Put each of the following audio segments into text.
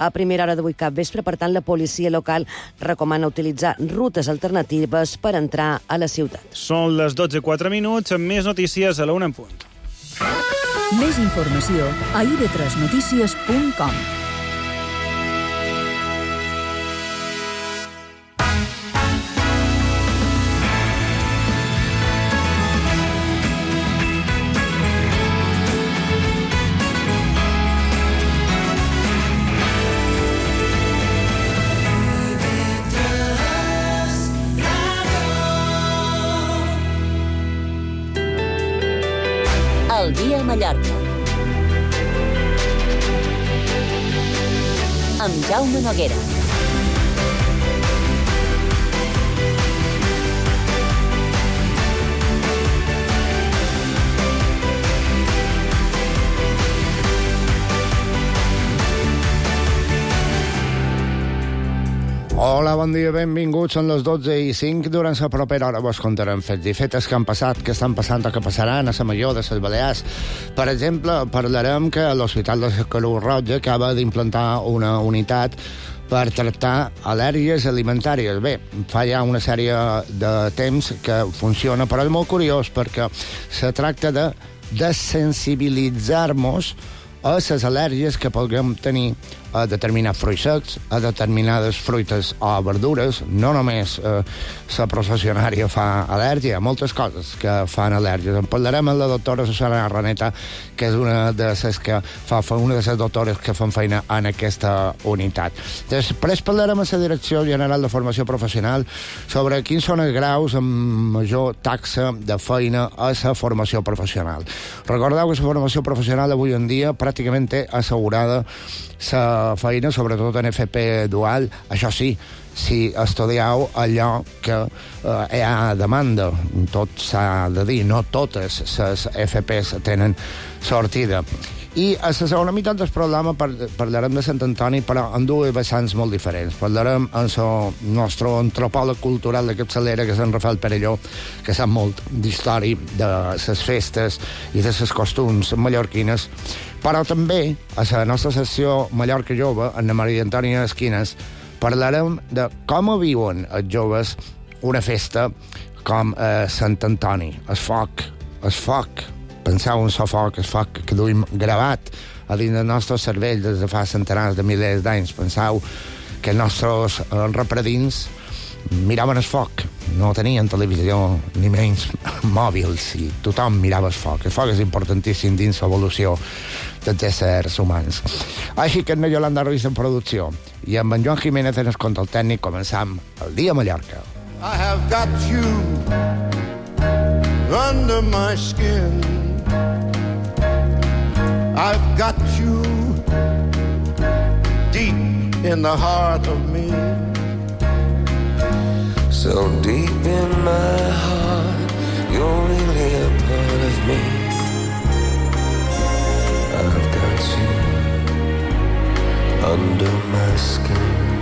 a primera hora d'avui capvespre. Per tant, la policia local recomana utilitzar rutes alternatives per entrar a la ciutat. Són les 12:04, amb més notícies a la 1 en punt. Més informació a ib3notícies.com. El dia a Mallorca. Amb Jaume Noguera. Hola, bon dia, benvinguts. Són les 12:05. Durant la propera hora vos contarem fets i fetes que han passat, que estan passant o que passaran a la Major de les Balears. Per exemple, parlarem que l'Hospital de la Creu Roja acaba d'implantar una unitat per tractar al·lèrgies alimentàries. Bé, fa ja una sèrie de temps que funciona, però és molt curiós perquè se tracta de desensibilitzar-nos a les al·lèrgies que puguem tenir a determinats fruits secs, a determinades fruites o verdures. No només la processionària fa al·lèrgia, moltes coses que fan al·lèrgies. En parlarem amb la doctora Susana Raneta, que és una de les doctores que fan feina en aquesta unitat. Després parlarem amb la Direcció General de Formació Professional sobre quins són els graus amb major taxa de feina a la formació professional. Recordeu que la formació professional avui en dia pràcticament té assegurada la feina, sobretot en FP dual. Això sí, si estudieu allò que hi ha demanda. Tot s'ha de dir, no totes les FPs tenen sortida. I a la segona meitat del programa parlarem de Sant Antoni, però en dues vessants molt diferents. Parlarem amb el nostre antropòleg cultural de capçalera, que és en Rafael Perelló, que sap molt d'història de les festes i de les costums mallorquines. Però també, a la nostra secció Mallorca Jove, amb la Maria Antònia Esquines, parlarem de com viuen els joves una festa com Sant Antoni. El foc. Penseu en el foc que duim gravat a dins del nostre cervell des de fa centenars de milers d'anys. Penseu que els nostres repredins miraven el foc. No tenien televisió ni menys mòbils i tothom mirava el foc. El foc és importantíssim dins l'evolució dels éssers humans. Així que en Yolanda Ruiz en producció i amb en Joan Jiménez en el control tècnic començam el dia a Mallorca. I have got you under my skin. I've got you deep in the heart of me. So deep in my heart, you're really a part of me. I've got you under my skin.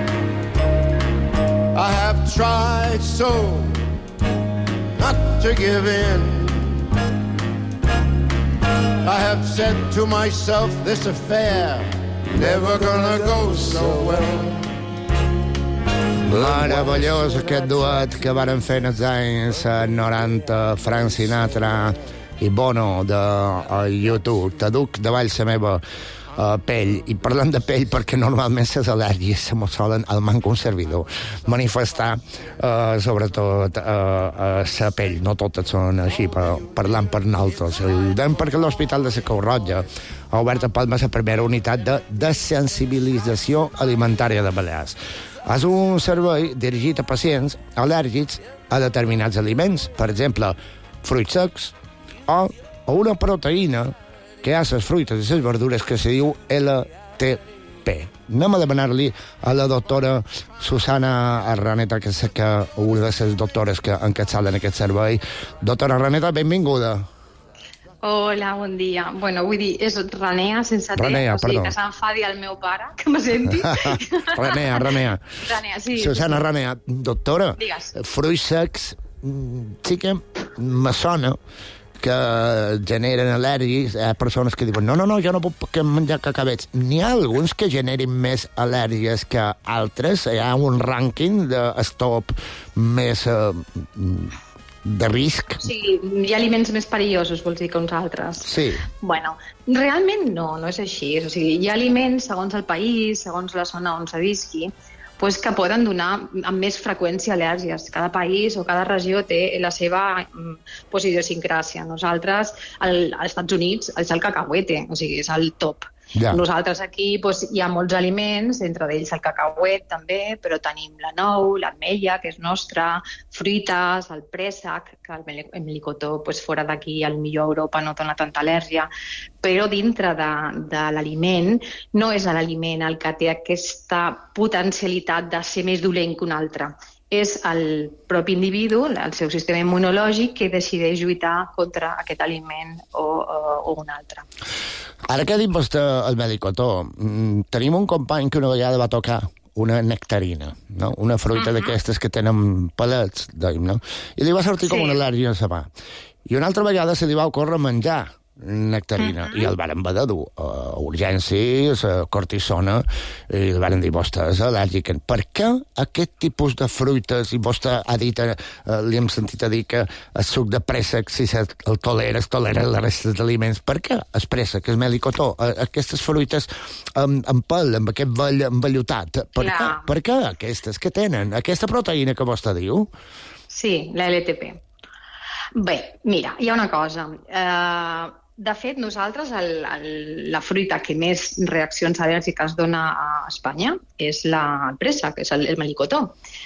I have tried so not to give in. I have said to myself, this affair never gonna go so well. Meravellós aquest duet que varen fer en els anys 90, Frank Sinatra i Bono de YouTube. T'aduc davall la meva pell. I parlant de pell, perquè normalment les al·lèrgies se mos solen al manc un servidor manifestar sobretot la pell. No totes són així, però parlant per nosaltres. Ho dèiem perquè l'Hospital de la Creu Roja ha obert a Palma la primera unitat de desensibilització alimentària de Balears. És un servei dirigit a pacients al·lèrgics a determinats aliments, per exemple, fruits secs o una proteïna que hi ha a les fruites i les verdures que se diu LTP. Anem a demanar-li a la doctora Susana Raneta, que és una de les doctores que encapçalen aquest servei. Doctora Raneta, benvinguda. Hola, bon dia. Bueno, vull dir, és Ranea, sense T, Ranea, o sigui, perdó. que s'enfadi el meu pare, que me senti. Ranea. Ranea, sí. Susana Ranea, doctora, Digues. fruits secs, sí que me sona que generen al·lèrgies, hi ha persones que diuen no, jo no puc menjar cacavets. N'hi ha alguns que generin més al·lèrgies que altres? Hi ha un rànquing d'estop més de risc? Sí, hi ha aliments més perillosos, vols dir, que uns altres. Sí. Bueno, realment no és així. O sigui, hi ha aliments, segons el país, segons la zona on se visqui, pues, que poden donar amb més freqüència al·lèrgies. Cada país o cada regió té la seva pues, idiosincràsia. Nosaltres, als Estats Units, és el cacauete, o sigui, és el top. Ja. Nosaltres aquí doncs, hi ha molts aliments, entre ells el cacauet també, però tenim la nou, l'ametlla, que és nostra, fruites, el préssec, que el melicotó doncs, fora d'aquí, al millor a Europa no dona tanta al·lèrgia, però dintre de l'aliment no és l'aliment el que té aquesta potencialitat de ser més dolent que un altre. És el propi individu, el seu sistema immunològic, que decideix lluitar contra aquest aliment o un altre. Ara que ha dit vostè el melicotó, tenim un company que una vegada va tocar una nectarina, no? Una fruita d'aquestes que tenen palets, no? I li va sortir com una al·lèrgia a la mà. I una altra vegada se li va ocórrer menjar nectarina, i el varen haver de dur a urgències, a cortisona, i el varen dir, vostè és al·lèrgic. Per què aquest tipus de fruites, i vostè ha dit, li hem sentit a dir que el suc de préssec, si el tolera la resta d'aliments, per què el préssec, el melicotó, aquestes fruites amb pèl, amb aquest vell envellutat, per què aquestes que tenen, aquesta proteïna que vostè diu? Sí, la LTP. Bé, mira, hi ha una cosa. De fet, nosaltres la fruita que més reaccions al·lèrgiques dona a Espanya és el préssec, és el melicotó.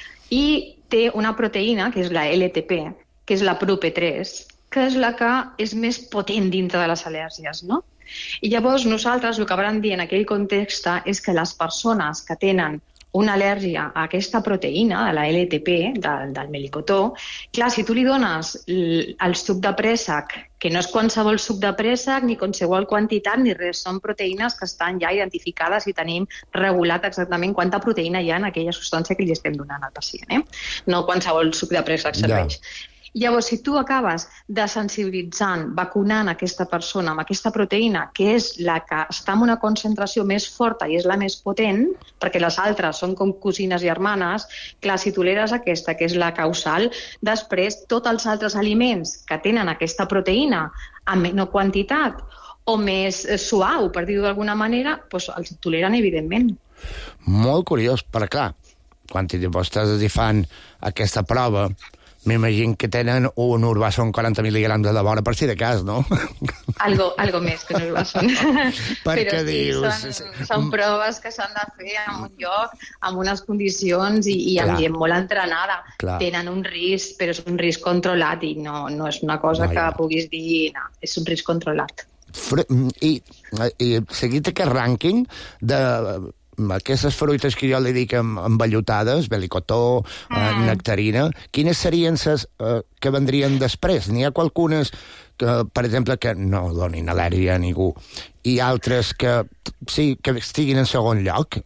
I té una proteïna, que és la LTP, que és la PRUP3, que és la que és més potent dintre de les al·lèrgies, no? I llavors nosaltres el que vam dir en aquell context és que les persones que tenen una al·lèrgia a aquesta proteïna, de la LTP, del melicotó, clar, si tu li dones el suc de préssec, que no és qualsevol suc de préssec, ni qualsevol quantitat, ni res, són proteïnes que estan ja identificades i tenim regulat exactament quanta proteïna hi ha en aquella substància que li estem donant al pacient. No qualsevol suc de préssec serveix. Llavors, si tu acabes desensibilitzant, vacunant aquesta persona amb aquesta proteïna, que és la que està en una concentració més forta i és la més potent, perquè les altres són com cosines i germanes, clar, si toleres aquesta, que és la causal, després tots els altres aliments que tenen aquesta proteïna en menor quantitat o més suau, per dir-ho d'alguna manera, doncs els toleren, evidentment. Molt curiós, però clar, quan vostès hi fan aquesta prova, m'imagino que tenen un urbasson 40 mil·lígrams de vora per si de cas, no? Algo més que un urbasson. Perquè però sí, són proves que s'han de fer en un lloc, amb unes condicions i amb gent molt entrenada. Clar. Tenen un risc, però és un risc controlat i no és una cosa que puguis dir, no, és un risc controlat. I seguit aquest rànquing de aquestes fruites que jo li dic envellutades, melicotó, nectarina, quines serien les que vendrien després? N'hi ha qualcunes, per exemple, que no donin al·lèrgia a ningú, i altres que sí, que estiguin en segon lloc?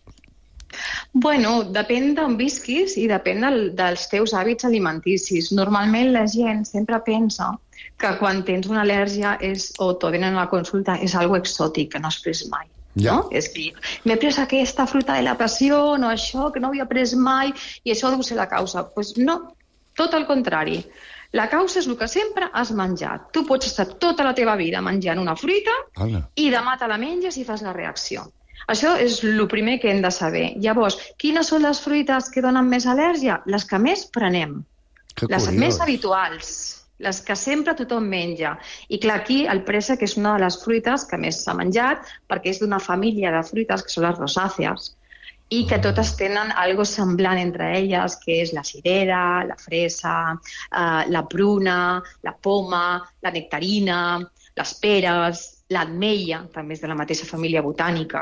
Bueno, depèn d'on visquis i depèn dels teus hàbits alimenticis. Normalment la gent sempre pensa que quan tens una al·lèrgia o t'ho donen a la consulta és algo exòtic, que no has pres mai. Ja. No? És que m'he pres aquesta fruita de la passió, no això, que no havia pres mai, i això deu ser la causa. Doncs no, tot el contrari. La causa és el que sempre has menjat. Tu pots estar tota la teva vida menjant una fruita i demà te la menges i fas la reacció. Això és el primer que hem de saber. Llavors, quines són les fruites que donen més al·lèrgia? Les que més prenem. Les més habituals. Les que sempre tothom menja. I clar, aquí el préssec és una de les fruites que més s'ha menjat perquè és d'una família de fruites que són les rosàcees i que totes tenen algo semblant entre elles, que és la cirera, la fresa, la pruna, la poma, la nectarina, les peres, l'ametlla, també és de la mateixa família botànica.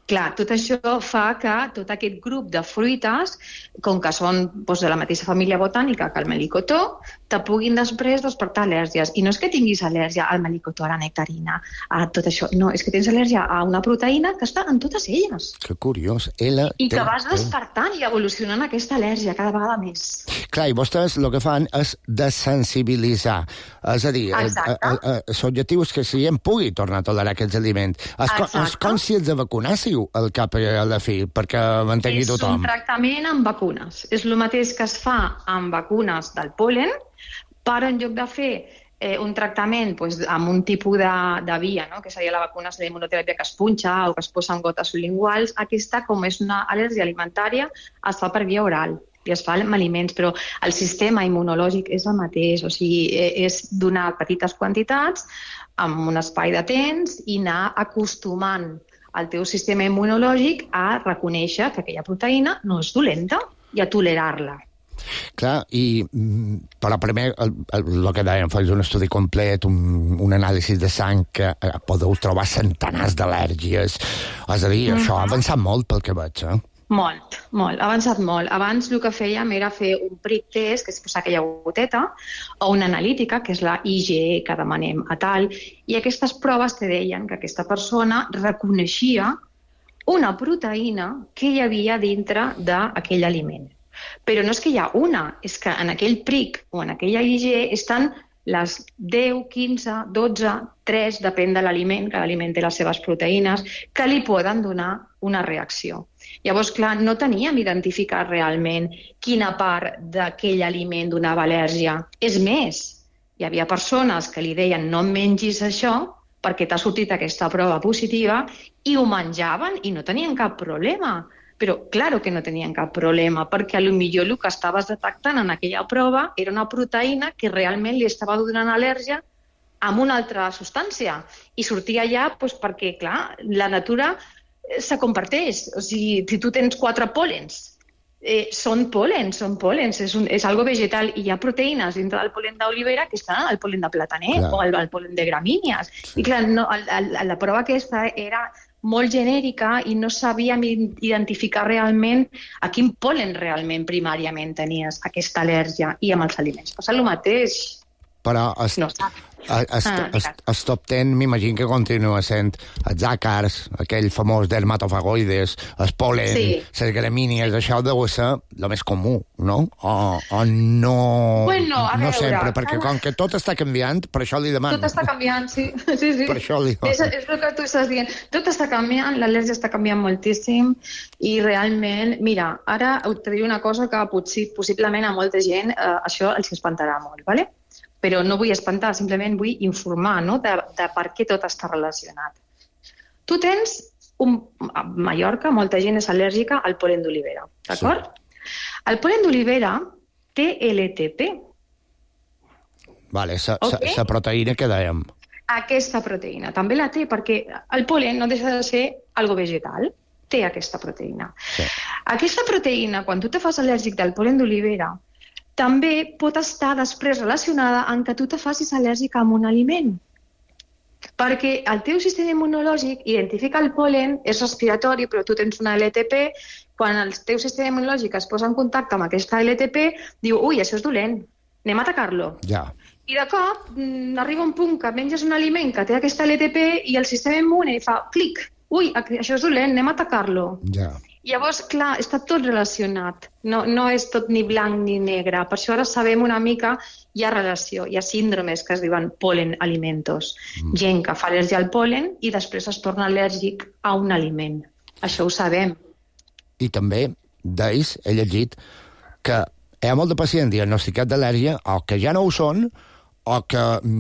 Clar, tot això fa que tot aquest grup de fruites, com que són de la mateixa família botànica que el melicotó, te puguin després despertar al·lèrgies. I no és que tinguis al·lèrgia al melicotó, a la nectarina, a tot això. No, és que tens al·lèrgia a una proteïna que està en totes elles. Que curiós. I que vas despertant i evolucionant aquesta al·lèrgia cada vegada més. Clar, i vostès el que fan és desensibilitzar. És a dir, l'objectiu és que la gent pugui tornar a tolerar aquests aliments. És com si els vacunássiu al cap i a la fi, perquè m'entengui tothom. És un tractament amb vacunes. És el mateix que es fa amb vacunes del pol·len, però en lloc de fer un tractament amb un tipus de via, no? Que seria la vacuna de immunoteràpia que es punxa o que es posa en gotes sublinguals, aquesta, com és una al·lèrgia alimentària, es fa per via oral i es fa amb aliments, però el sistema immunològic és el mateix, o sigui, és donar petites quantitats amb un espai de temps i anar acostumant el teu sistema immunològic a reconèixer que aquella proteïna no és dolenta i a tolerar-la. Clar, però primer el que dèiem, fas un estudi complet, un anàlisi de sang, que podeu trobar centenars d'al·lèrgies. És a dir, això ha avançat molt pel que veig, Molt, ha avançat molt. Abans el que fèiem era fer un prick test, que és posar aquella goteta, o una analítica, que és la IgE que demanem a tal, i aquestes proves te deien que aquesta persona reconeixia una proteïna que hi havia dintre d'aquell aliment. Però no és que hi ha una, és que en aquell prick o en aquella IgE estan les 10, 15, 12, 3, depèn de l'aliment, cada aliment té les seves proteïnes, que li poden donar una reacció. Llavors, clar, no teníem identificat realment quina part d'aquell aliment donava al·lèrgia. És més, hi havia persones que li deien no mengis això perquè t'ha sortit aquesta prova positiva i ho menjaven i no tenien cap problema. Però, claro que no tenien cap problema, perquè potser el que estaves detectant en aquella prova era una proteïna que realment li estava donant al·lèrgia amb una altra substància. I sortia allà perquè, clar, la natura se comparteix. O sigui, si tu tens 4 pòlens, són pòlens, és algo vegetal. I hi ha proteïnes dintre del pol·len d'olivera que estan al pol·len de plataner o al pol·len de gramínies. I clar, la prova aquesta era molt genèrica i no sabíem identificar realment a quin pol·len realment primàriament tenies aquesta al·lèrgia. I amb els aliments passa el mateix. Però el top 10 m'imagino que continua sent els àcars, aquell famós dermatofagoides, el pol·len, les gramínies, això deu ser el més comú, no? O no, no sempre, perquè com que tot està canviant, per això li demano. Tot està canviant, sí. Per això li demano. És el que tu estàs dient. Tot està canviant, l'al·lèrgia està canviant moltíssim i realment, mira, ara et diré una cosa que possiblement a molta gent això els espantarà molt, ¿vale? Però no vull espantar, simplement vull informar, no?, de per què tot està relacionat. Tu tens, a Mallorca, molta gent és al·lèrgica al pol·len d'olivera, d'acord? Sí. El pol·len d'olivera té LTP. Vale, la proteïna que dèiem. Aquesta proteïna també la té, perquè el pol·len no deixa de ser algo vegetal, té aquesta proteïna. Sí. Aquesta proteïna, quan tu te fas al·lèrgic del pol·len d'olivera, també pot estar després relacionada amb que tu te facis al·lèrgic amb un aliment. Perquè el teu sistema immunològic identifica el pol·len, és respiratori, però tu tens una LTP, quan el teu sistema immunològic es posa en contacte amb aquesta LTP, diu, ui, això és dolent, anem a atacar-lo. Ja. I de cop arriba un punt que menges un aliment que té aquesta LTP i el sistema immune fa clic, ui, això és dolent, anem a atacar-lo. Ja. Llavors, clar, està tot relacionat. No és tot ni blanc ni negre. Per això ara sabem una mica, hi ha relació, hi ha síndromes que es diuen pol·len-alimentos. Gent que fa al·lèrgia al pol·len i després es torna al·lèrgic a un aliment. Això ho sabem. I també, d'ells, he llegit que hi ha molt de pacients diagnosticats d'al·lèrgia o que ja no ho són o que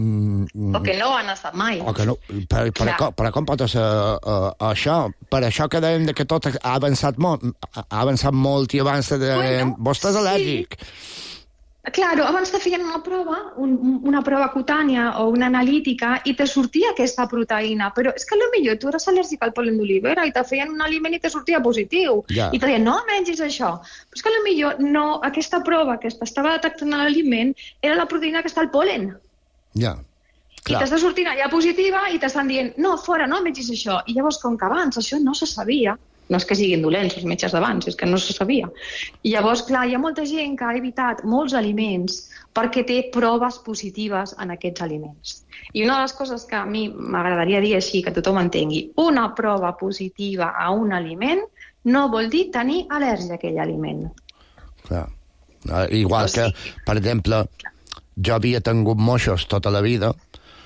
no han estat mai. O que no. Per com pot ser això? Per això que dèiem que tot ha avançat molt i abans de... Vostè és al·lèrgic. Claro, abans te feien una prova cutània o una analítica i te sortia aquesta proteïna, però és que potser tu eres al·lèrgic al pol·len d'olivera i te feien un aliment i te sortia positiu. Ja. I te deien, no mengis això. Però és que potser no, aquesta prova que estava detectant l'aliment era la proteïna que està al pol·len. Ja. I t'està sortint allà positiva i t'estan dient, no, fora, no mengis això. I llavors, com que abans això no se sabia, no és que siguin dolents els metges d'abans, és que no se sabia. I llavors, clar, hi ha molta gent que ha evitat molts aliments perquè té proves positives en aquests aliments. I una de les coses que a mi m'agradaria dir així, que tothom entengui, una prova positiva a un aliment no vol dir tenir al·lèrgia a aquell aliment. Clar. Igual que, per exemple, jo havia tingut moixos tota la vida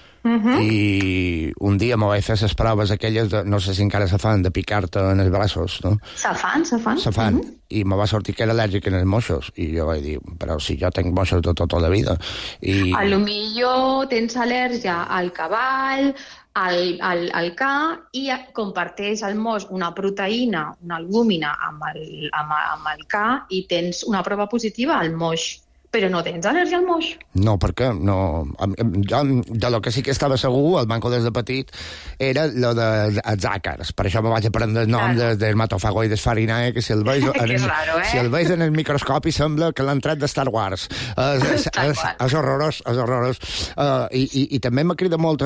i un dia me vaig fer les proves aquelles, no sé si encara se fan, de picar-te en els braços, no? Se fan. I me va sortir que era al·lèrgic en els moixos. I jo vaig dir, però si jo tinc moixos de tota la vida. A lo millor tens al·lèrgia al cavall, al ca, i comparteix el moix una proteïna, una albúmina amb el ca, i tens una prova positiva al moix. Però no tens al·lèrgia al moix. No, perquè no... Jo, de lo que sí que estava segur, al banco des de petit, era lo dels àcars. Per això me vaig aprendre el nom de dermatofagoides farinae, que si el veus si el veus en el microscopi sembla que l'han tret de Star Wars. És horrorós, és horrorós. I també m'ha cridat molt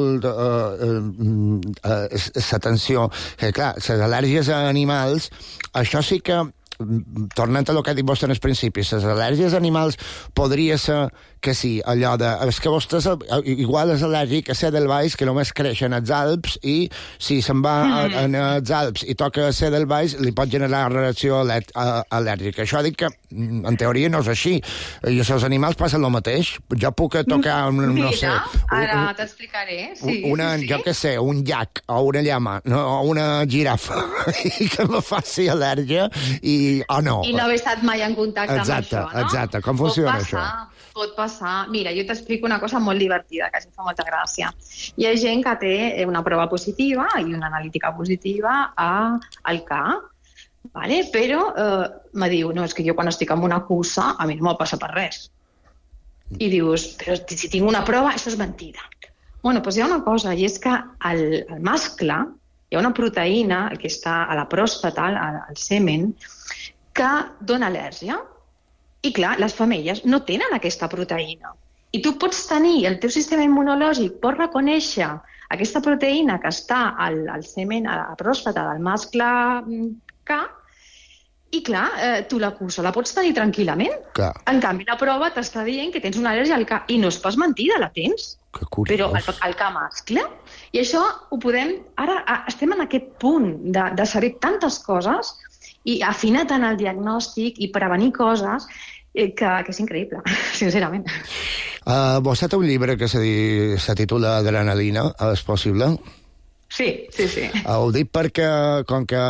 l'atenció que, clar, les al·lèrgies a animals, això sí que tornant a lo que ha dit vostè en el principi, les al·lèrgies a animals podria ser que sí, allò de... És que vostè igual és al·lèrgic a Edelweiss, que només creixen als Alps, i si se'n va als Alps i toca Edelweiss, li pot generar reacció al·lèrgica. Això dic que, en teoria, no és així. I als animals passa el mateix. Jo puc tocar, no sé... Ara t'explicaré, sí. Jo què sé, un llac, o una llama, o una girafa, i que me faci al·lèrgia, o no. I no haver estat mai en contacte amb això, no? Exacte. Com funciona això? Pot passar. Mira, jo t'explico una cosa molt divertida, que a mi fa molta gràcia. Hi ha gent que té una prova positiva i una analítica positiva al ca, vale? Però me diu, no, és que jo quan estic amb una cursa a mi no m'ho passa per res. I dius, però si tinc una prova, això és mentida. Bueno, doncs hi ha una cosa, i és que al mascle hi ha una proteïna que està a la pròstata, al semen, que dona al·lèrgia. I clar, les femelles no tenen aquesta proteïna. I tu pots tenir, el teu sistema immunològic pot reconèixer aquesta proteïna que està al semen, a la pròstata del mascle K, i clar, tu la cursa la pots tenir tranquil·lament. Clar. En canvi, la prova t'està dient que tens una al·lèrgia al K, i no és pas mentida, la tens. Que curiós. Però al K mascle. I això ho podem... Ara estem en aquest punt de saber tantes coses i afinar tant el diagnòstic i prevenir coses que és increïble, sincerament. Vostè té un llibre que se titula Adrenalina, és possible? Sí. Ho dic perquè, com que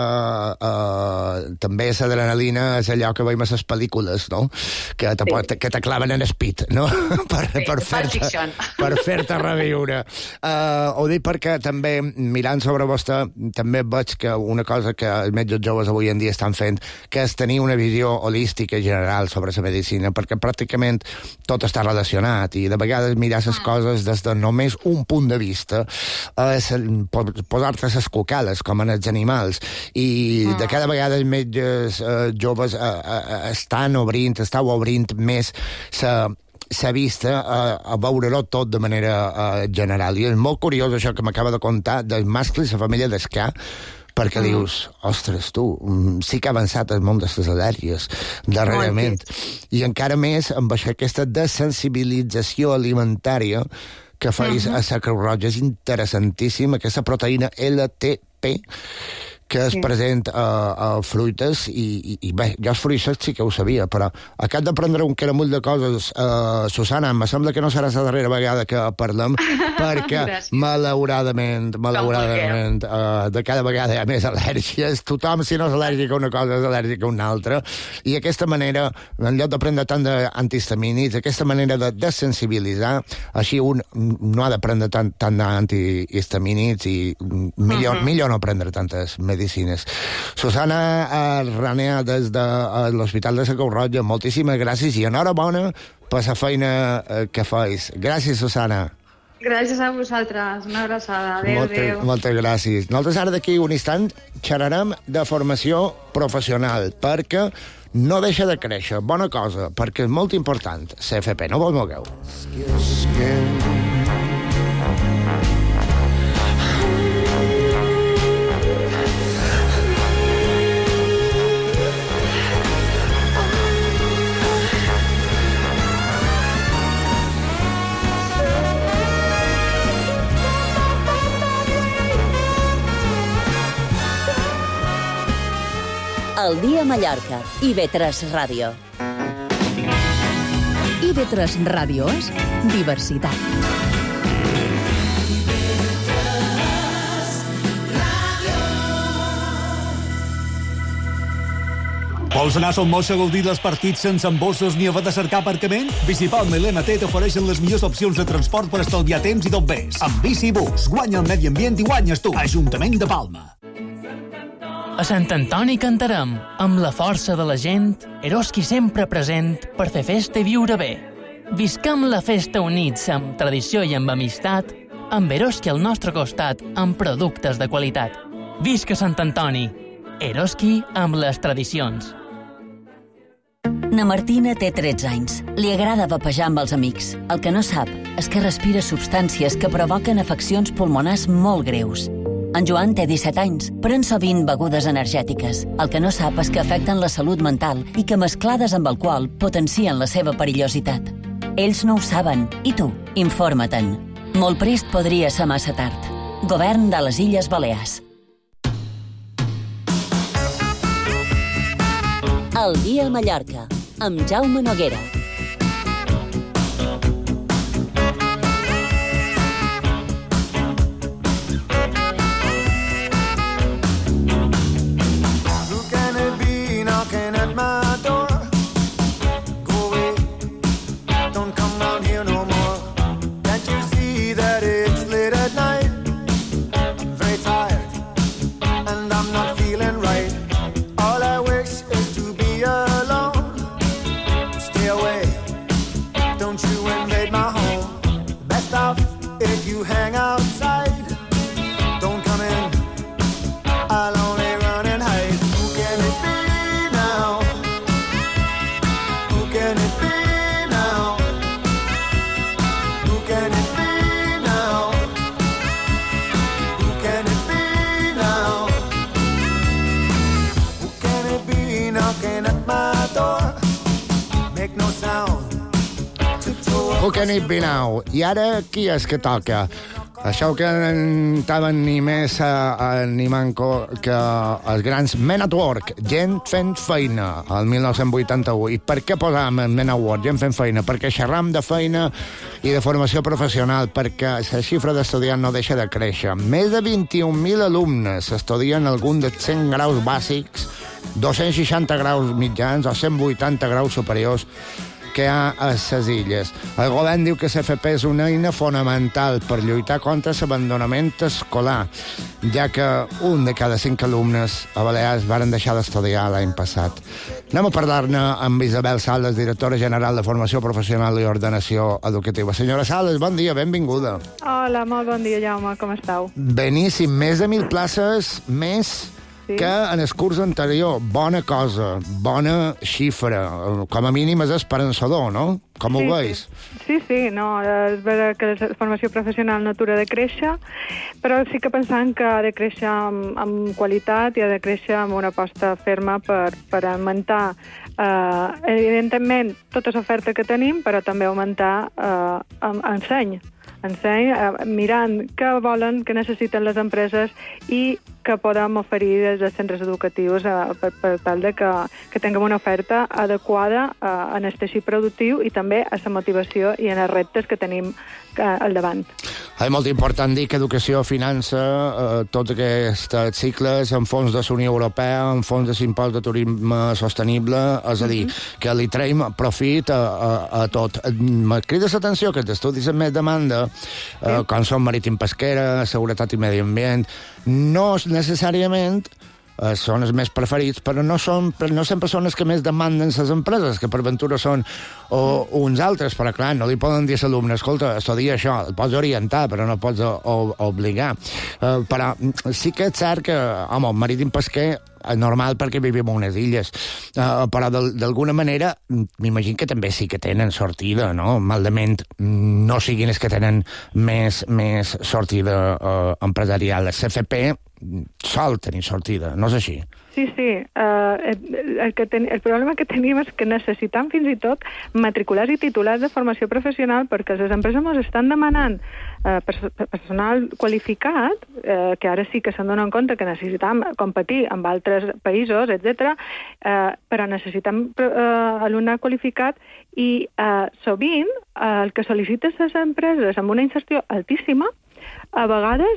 també l'adrenalina és allò que veiem a les pel·lícules, no? Que te claven en espit, no? per fer-te reviure. Ho dic perquè també, mirant sobre vostè, també veig que una cosa que els metges joves avui en dia estan fent, que és tenir una visió holística general sobre la medicina, perquè pràcticament tot està relacionat, i de vegades mirar les coses des de només un punt de vista és posar-te les cucales, com en els animals, i de cada vegada els metges joves estàu obrint més la vista a veure-ho tot de manera general. I és molt curiós això que m'acaba de contar del mascle i la família d'escà, perquè dius, ostres, tu, sí que ha avançat el món de les al·lèrgies darrerament. I encara més amb aquesta desensibilització alimentària que facis a la Creu Roja. És interessantíssim, aquesta proteïna LTP que és present a fruites, i bé, jo els fruits sí que ho sabia, però acabo d'aprendre un caramull de coses. Susana, em sembla que no serà la darrera vegada que parlem, perquè malauradament, de cada vegada hi ha més al·lèrgies. Tothom, si no és al·lèrgic a una cosa, és al·lèrgic a una altra. I aquesta manera, en lloc d'aprendre tant d'antihistamínics, aquesta manera de desensibilitzar, així un no ha d'aprendre tant d'antihistamínics, i millor no prendre tantes medicines. Susana Ranea, des de l'Hospital de la Creu Roja, moltíssimes gràcies i enhorabona per la feina que feis. Gràcies, Susana. Gràcies a vosaltres. Una abraçada. Adéu. Moltes gràcies. Nosaltres ara d'aquí un instant xerrarem de formació professional, perquè no deixa de créixer. Bona cosa, perquè és molt important. CFP, no vos mogueu. El dia a Mallorca. IB3 Ràdio. IB3 Ràdio és diversitat. Vols anar a Son Moix a gaudir dels partits sense embossos ni haver de cercar aparcament? Bicipalma i l'MT t'ofereixen les millors opcions de transport per estalviar temps i tot més. Amb Bicibus, guanya el medi ambient i guanyes tu. Ajuntament de Palma. A Sant Antoni cantarem, amb la força de la gent, Eroski sempre present per fer festa i viure bé. Visquem la festa units amb tradició i amb amistat, amb Eroski al nostre costat, amb productes de qualitat. Visca Sant Antoni! Eroski amb les tradicions. Na Martina té 13 anys. Li agrada vapejar amb els amics. El que no sap és que respira substàncies que provoquen afeccions pulmonars molt greus. En Joan té 17 anys. Pren sovint begudes energètiques. El que no sap és que afecten la salut mental i que mesclades amb alcohol potencien la seva perillositat. Ells no ho saben. I tu? Informa-te'n. Molt prest podria ser massa tard. Govern de les Illes Balears. El dia a Mallorca, amb Jaume Noguera. Who can it be knocking at my door? Go away, don't come round here no more. Can't you see that it's late at night? I'm very tired, and I'm not feeling right. All I wish is to be alone. Stay away, don't you invade my home. Best off if you hang outside. Don't come in, I'll only run and hide. Who can it be now? Who can it be now? Who can it be now? Who can it be now? Who can it be knocking at my door? Make no sound. Who can it be now? I ara qui és que toca? Això que estaven ni més ni manco que els grans Men at Work, gent fent feina, el 1981. I per què posàvem Men at Work, gent fent feina? Perquè xerram de feina i de formació professional, perquè la xifra d'estudiants no deixa de créixer. Més de 21.000 alumnes estudien algun dels 100 graus bàsics, 260 graus mitjans o 180 graus superiors que hi ha a les illes. El govern diu que l'FP és una eina fonamental per lluitar contra l'abandonament escolar, ja que un de cada 5 alumnes a Balears varen deixar d'estudiar l'any passat. Anem a parlar-ne amb Isabel Sales, directora general de Formació Professional i Ordenació Educativa. Senyora Sales, bon dia, benvinguda. Hola, molt bon dia, Jaume, com esteu? Beníssim, més de 1.000 places més que en el curs anterior. Bona cosa, bona xifra. Com a mínim és esperançador, no? Com ho veus? Sí, no, és veritat que la formació professional no atura de créixer, però sí que pensant que ha de créixer amb qualitat i ha de créixer amb una aposta ferma per augmentar, evidentment, tota l'oferta que tenim, però també augmentar enseny, mirant què volen, què necessiten les empreses i que podem oferir des dels centres educatius per tal de que tinguem una oferta adequada en el teixit productiu i també a la motivació i en els reptes que tenim al davant. És molt important dir que educació finança tots aquests cicles en fons de la Unió Europea, en fons de l'impost de turisme sostenible, és a dir, que li traiem profit a tot. Me crida l'atenció que els estudis amb més demanda, com són marítim pesquera, seguretat i medi ambient, no necessàriament són els més preferits, però no sempre són els que més demanden les empreses, que per ventura són uns altres, però clar, no li poden dir a l'alumne, escolta, estudia això, el pots orientar, però no pots obligar. Però sí que és cert que, home, el marítim pesquer és normal perquè vivim a unes illes, però d'alguna manera m'imagino que també sí que tenen sortida, no? Malament no siguin els que tenen més sortida empresarial. La CFP sol tenir sortida, no és així? Sí. El problema que tenim és que necessitam fins i tot matriculars i titulars de formació professional perquè les empreses ens estan demanant personal qualificat, que ara sí que se'n donen compte que necessitam competir amb altres països, etc. Però necessitam alumnat qualificat i sovint el que sol·liciten les empreses amb una inserció altíssima a vegades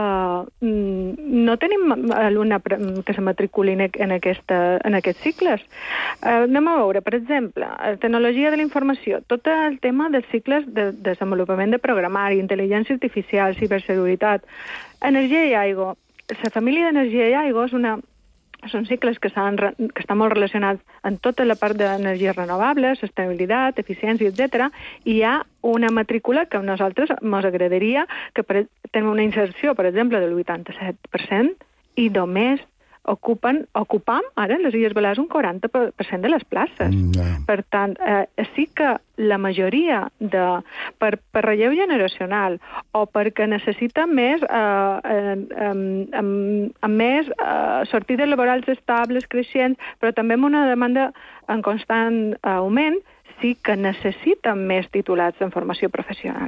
no tenim alumne que se matriculi en aquests cicles. Anem a veure, per exemple, tecnologia de la informació, tot el tema dels cicles de desenvolupament de programari, intel·ligència artificial, ciberseguretat, energia i aigua. La família d'energia i aigua són cicles que estan molt relacionats amb tota la part d'energies renovables, sostenibilitat, eficiència, etc. I hi ha una matrícula que a nosaltres ens agradaria que tenim una inserció, per exemple, del 87% i només ocupam ara en les Illes Balears un 40% de les places. Per tant, sí que la majoria per relleu generacional o perquè necessita més més sortides laborals estables, creixents, però també amb una demanda en constant augment, sí que necessiten més titulats en formació professional.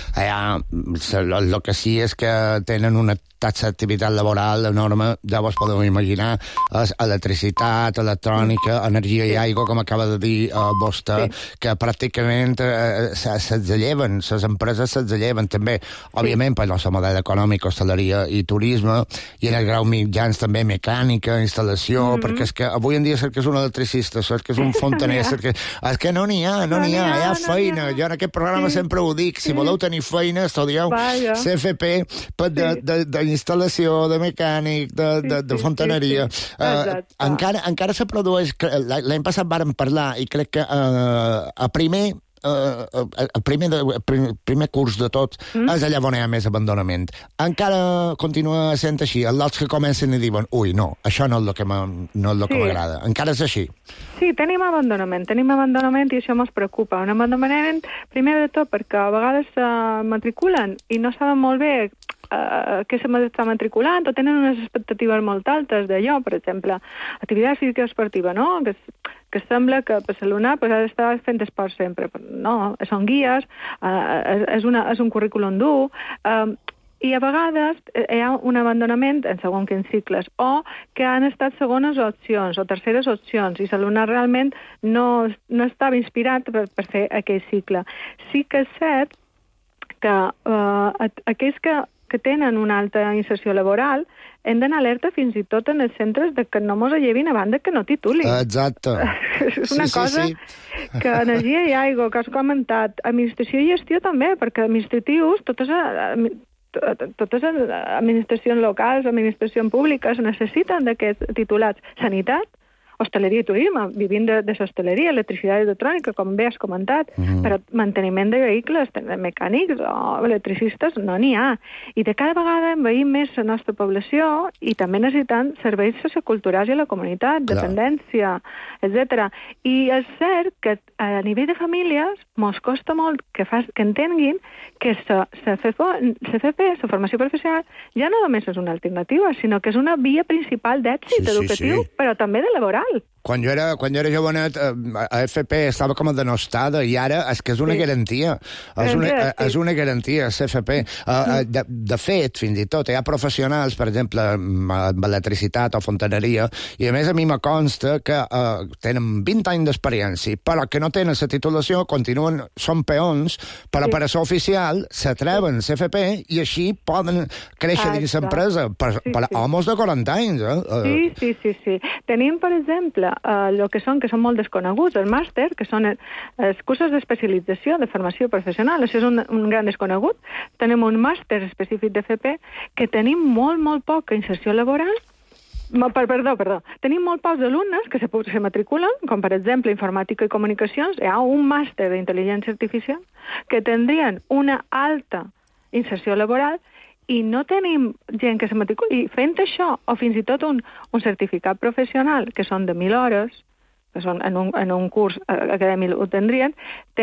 El que sí és que tenen una taxa d'activitat laboral enorme, ja vos podeu imaginar, és electricitat, electrònica, energia i aigua, com acaba de dir vostè, que pràcticament s'exelleven, les empreses s'exelleven també, òbviament, per el model econòmic, hostaleria i turisme, i en el grau mitjans també mecànica, instal·lació, perquè és que avui en dia és que és un electricista, és que és un fontaner, és que no n'hi ha, hi ha feina. Jo en aquest programa sempre ho dic, si voleu tenir feina, estudieu CFP d'instal·lació, de mecànic, de fontaneria. Encara se produeix, l'any passat vàrem parlar, i crec que a primer curs de tots és allà on hi ha més abandonament. Encara continua sent així. Els que comencen i diuen, ui, no, això no és el que m'agrada. Encara és així. Sí, tenim abandonament i això ens preocupa. Un abandonament, primer de tot, perquè a vegades matriculen i no saben molt bé què s'està matriculant o tenen unes expectatives molt altes d'allò, per exemple, activitat física esportiva, no? Que sembla que l'alumnat ha d'estar fent esport sempre. No, són guies, és un currículum dur, i a vegades hi ha un abandonament en segons quins cicles, o que han estat segones opcions o terceres opcions, i l'alumnat realment no estava inspirat per fer aquell cicle. Sí que és cert que aquells que tenen una alta inserció laboral hem d'anar alerta fins i tot en els centres que no mos llevin a banda que no titulin. Exacte. És una cosa que energia i aigua, que has comentat, administració i gestió també, perquè administratius, totes administracions locals, administracions públiques necessiten d'aquests titulats. Sanitat, hostaleria i turisme, vivint de l'hostaleria, electricitat electrònica, com bé has comentat, però manteniment de vehicles, mecànics o electricistes, no n'hi ha. I de cada vegada veiem més la nostra població i també necessitant serveis socioculturals i a la comunitat, dependència, etc. I és cert que a nivell de famílies mos costa molt que entenguin que la CFP, la formació professional, ja no només és una alternativa, sinó que és una via principal d'èxit educatiu, però també de laboral. Quan jo era jovenet, a FP estava com a denostada, i ara és que és una garantia. És una garantia, CFP. De fet, fins i tot, hi ha professionals, per exemple, amb electricitat o fontaneria, i a més a mi me consta que tenen 20 anys d'experiència, però que no tenen la titulació, són peons, però per a ser oficial s'atreven CFP i així poden créixer dins l'empresa per homes de 40 anys. Sí. Tenim, per exemple, el que són molt desconeguts, el màster, que són els cursos d'especialització de formació professional. Això és un gran desconegut. Tenim un màster específic d'FP que tenim molt poca inserció laboral. Perdó. Tenim molt pocs alumnes que se matriculen, com per exemple informàtica i comunicacions. Hi ha un màster d'intel·ligència artificial que tindrien una alta inserció laboral i no tenim gent que se matriculi. I fent això, o fins i tot un certificat professional, que són de 1.000 hores, que són en un curs acadèmic ho tenen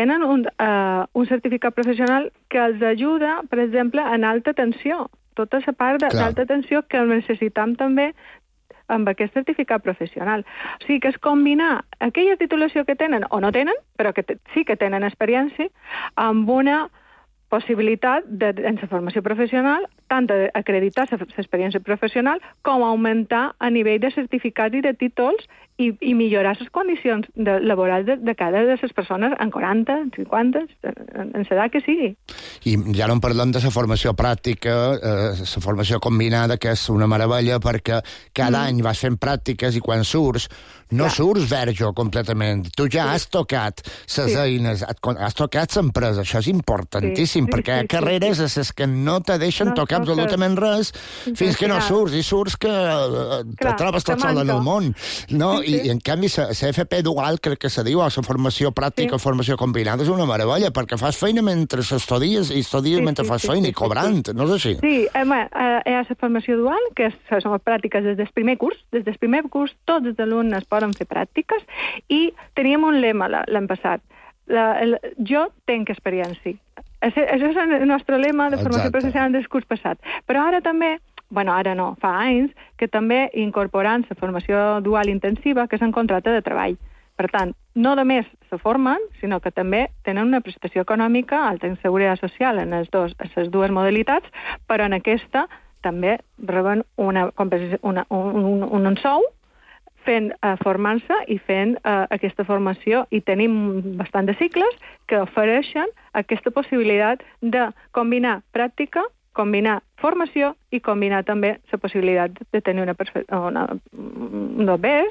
un certificat professional que els ajuda, per exemple, en alta tensió. Tota la part d'alta tensió que necessitam també amb aquest certificat professional. O sigui que és combinar aquella titulació que tenen o no tenen, però que sí que tenen experiència, amb una possibilitat en la formació professional, tant d'acreditar l'experiència professional com augmentar a nivell de certificats i de títols i millorar les condicions laborals de cada de les persones en 40, en 50, en l'edat que sigui. I ja no en parlem de la formació pràctica, la formació combinada, que és una meravella, perquè cada any vas fent pràctiques i quan surts, no surts verge completament. Tu ja has tocat les eines, has tocat l'empresa, això és importantíssim, perquè hi ha carreres a les que no te deixen tocar absolutament res fins que no surts, i surts que te trobes tot sol en el món. No? I en canvi, la FP dual, crec que se diu, la formació pràctica, formació combinada, és una meravella, perquè fas feina mentre estudies i estudies mentre fas feina i cobrant, no és així? Sí, hi ha la formació dual, que són les pràctiques des del primer curs. Des del primer curs tots els alumnes poden fer pràctiques i teníem un lema l'any passat. Jo tenc experiència. Això és el nostre lema de formació professional del curs passat. Però ara també, ara no, fa anys, que també incorporant la formació dual intensiva, que és en contracte de treball. Per tant, no només se formen, sinó que també tenen una prestació econòmica alta en seguretat social en les dues modalitats, però en aquesta també reben un sou formant-se i fent aquesta formació, i tenim bastant de cicles que ofereixen aquesta possibilitat de combinar pràctica, combinar formació i combinar també la possibilitat de tenir un BES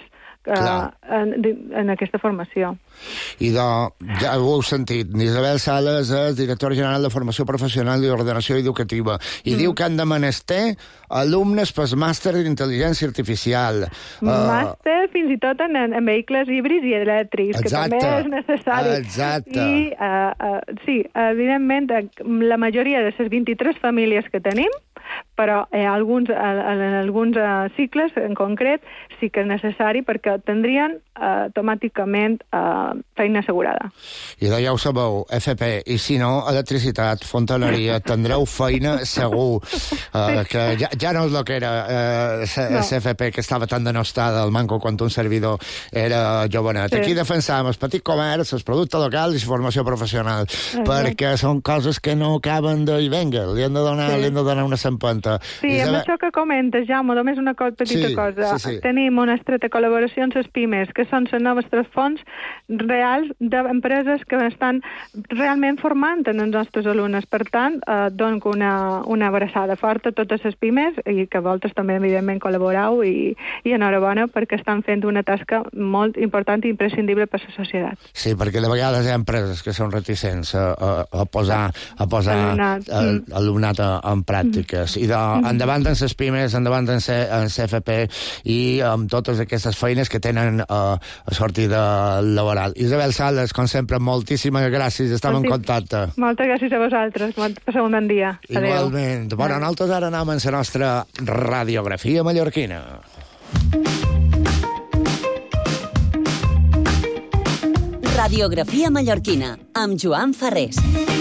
en aquesta formació. I ja ho heu sentit, Isabel Sales és directora general de Formació Professional i Ordenació Educativa, i diu que han de menester alumnes pel màster d'intel·ligència artificial. Màster fins i tot en vehicles híbrids i elèctrics, que també és necessari. Exacte. I sí, evidentment, la majoria de les 23 famílies que tenim, però en alguns cicles en concret sí que és necessari, perquè tindrien automàticament feina assegurada. I ja ho sabeu, FP, i si no, electricitat, fontaneria, tindreu feina segur, que ja no és el que era FP, que estava tan denostada al manco quan un servidor era jovenet. Aquí defensam el petit comerç, els productes locals i la formació professional, perquè són coses que no acaben de... I vinga, li han de donar una empenta. Sí, amb això que comentes, Jaume, només una petita cosa. Tenim una estreta col·laboració amb les pimes, que són les noves fonts reals d'empreses que estan realment formant en els nostres alumnes. Per tant, dono una abraçada forta a totes les pimes, i que vosaltres també, evidentment, col·laboreu, i enhorabona, perquè estan fent una tasca molt important i imprescindible per a la societat. Sí, perquè de vegades hi ha empreses que són reticents a posar alumnat en pràctiques. I endavant en les pimes, endavant en CFP i amb totes aquestes feines que tenen a sortida laboral. Isabel Sales, com sempre, moltíssimes gràcies. Estem en contacte. Moltes gràcies a vosaltres. Passeu un bon dia. Adéu. Igualment. Bueno, nosaltres ara anem en la nostra radiografia mallorquina. Radiografia mallorquina, amb Joan Ferrés.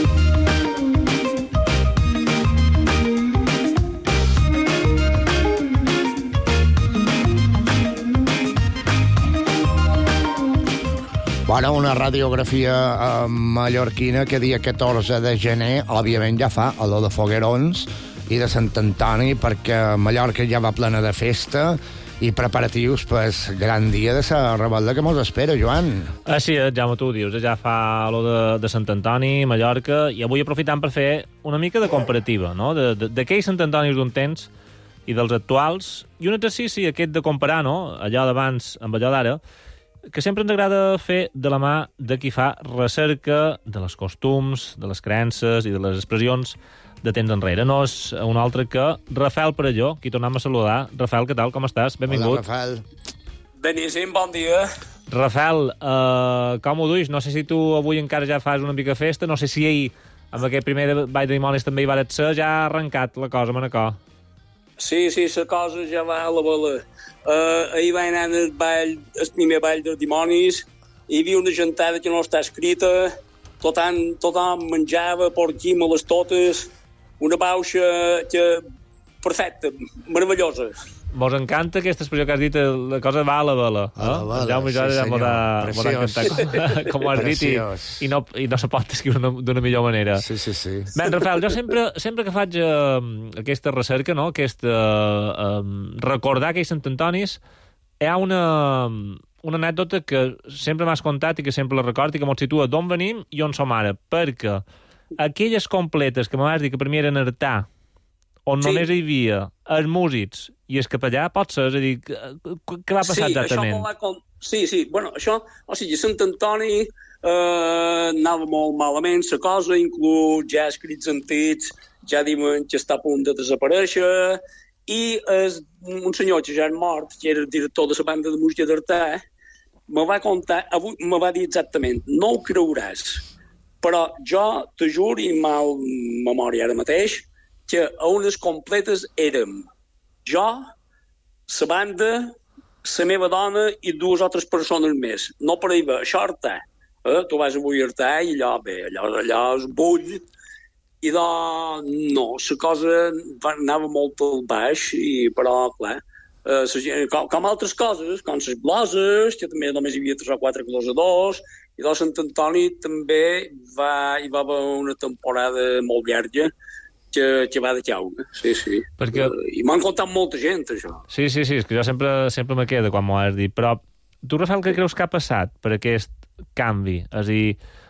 Bueno, una radiografia mallorquina que dia 14 de gener, òbviament ja fa olor de foguerons i de Sant Antoni, perquè Mallorca ja va plena de festa i preparatius per gran dia de la revolta que mos espera, Joan. Així és, Jaume, tu ho dius, ja fa olor de Sant Antoni, Mallorca, i avui aprofitant per fer una mica de comparativa, no?, d'aquells Sant Antonis d'un temps i dels actuals, i un exercici aquest de comparar, no?, allò d'abans amb allò d'ara, que sempre ens agrada fer de la mà de qui fa recerca de les costums, de les creences i de les expressions de temps enrere. No és un altre que Rafael Perelló, qui tornem a saludar. Rafael, què tal? Com estàs? Benvingut. Hola, Rafael. Beníssim, bon dia. Rafael, com ho duis? No sé si tu avui encara ja fas una mica festa, no sé si ahir, amb aquest primer ball de dimonis també hi vares ser, ja ha arrencat la cosa, Manacor. Sí, la cosa ja va a la bola. Ahir va anar el primer ball de dimonis, hi havia una gentada que no està escrita, tothom menjava, porquí, me les totes, una bauxa que perfecta, meravellosa. Mos encanta aquesta expressió que has dit, la cosa va a la vela. A la vela, Jaume Jordi sí, ja m'ho ha preciós. encantat, com ho has dit, i no se pot escriure d'una millor manera. Sí. Ben, Rafael, jo sempre que faig aquesta recerca, no? Recordar aquells Sant Antonis, hi ha una anècdota que sempre m'has contat i que sempre la recordo i que mos situa d'on venim i on som ara, perquè aquelles completes que me vas dir que per mi eren Artà, on només hi havia els músics i el capellà, pot ser? És a dir, què va passar exactament? Sí, bueno, això, o sigui, Sant Antoni anava molt malament, la cosa, inclús ja escrits antics, ja diuen que està a punt de desaparèixer, i un senyor que ja és mort, que era el director de la banda de música d'Artà, me va contar, avui me va dir exactament, no ho creuràs, però jo te juro, i mal memòria ara mateix, que a unes completes érem jo, la banda, la meva dona i 2 o 3 persones més. No per ahir, això Artà. Tu vas avui a Artà i allò es bull. I no, la cosa anava molt al baix, però, clar, com altres coses, com les bloses, que també només hi havia 3 o 4 glosadors, i de Sant Antoni també hi va haver una temporada molt llarga que va de caure, sí. Perquè... I m'han contat molta gent, això. Sí, és que jo sempre me queda quan m'ho has dit, però tu, Rafael, què creus que ha passat per aquest canvi? És a dir,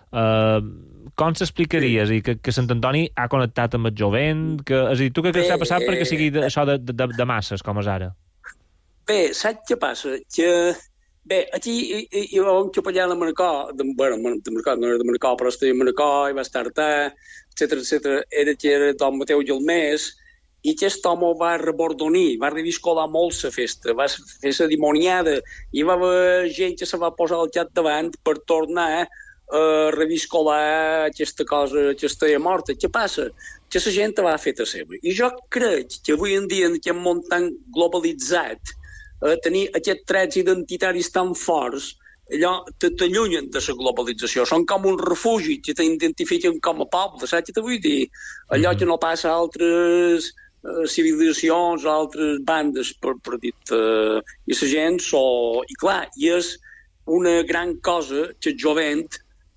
com s'explicaries que Sant Antoni ha connectat amb el jovent? És a dir, tu què creus que ha passat perquè sigui això de masses, com és ara? Bé, saps què passa? Bé, aquí hi va un capellà de Manacor, no era de Manacor, però estava a Manacor, i va estar Artà, etc. Era Don Mateu Gelmés, i aquest home va rebordonir, va reviscolar molt la festa, va fer la dimoniada, i va haver gent que se va posar al capdavant per tornar a reviscolar aquesta cosa que estava morta. Què passa? Que la gent va fer la seva. I jo crec que avui en dia, en aquest món tan globalitzat, tenir aquests trets identitaris tan forts, allò t'allunyen de la globalització. Són com un refugi que t'identifiquen com a poble, saps què te vull dir? Allò que no passa a altres civilitzacions, a altres bandes, per dir i la gent, i clar, i és una gran cosa que el jovent